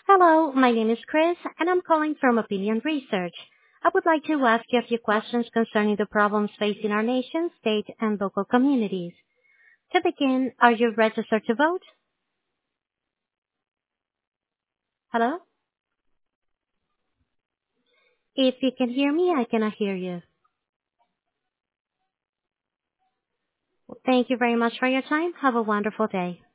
Hello, my name is Chris, and I'm calling from Opinion Research. I would like to ask you a few questions concerning the problems facing our nation, state, and local communities. To begin, are you registered to vote? Hello? If you can hear me, I cannot hear you. Thank you very much for your time. Have a wonderful day.